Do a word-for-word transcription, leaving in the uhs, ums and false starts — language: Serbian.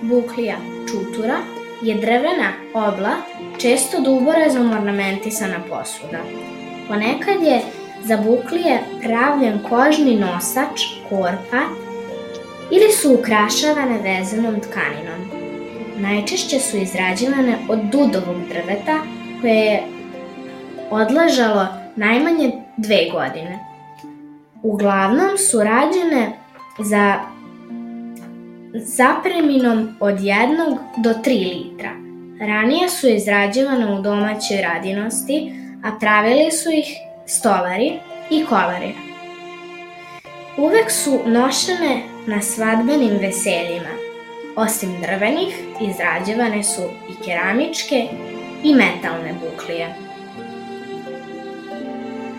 buklija čutura je drvena obla, često duborezom ornamentisana posuda. Ponekad je za buklije pravljen kožni nosač, korpa, ili su ukrašavane vezanom tkaninom. Najčešće su izrađivane od dudovog drveta koje je odležalo najmanje dve godine. Uglavnom su rađene za zapreminom od jednog do tri litra. Ranije su izrađivane u domaćoj radinosti, a pravili su ih stolari i kolari. Uvek su nošene na svadbenim veseljima. Osim drvenih, izrađivane su i keramičke i metalne buklije.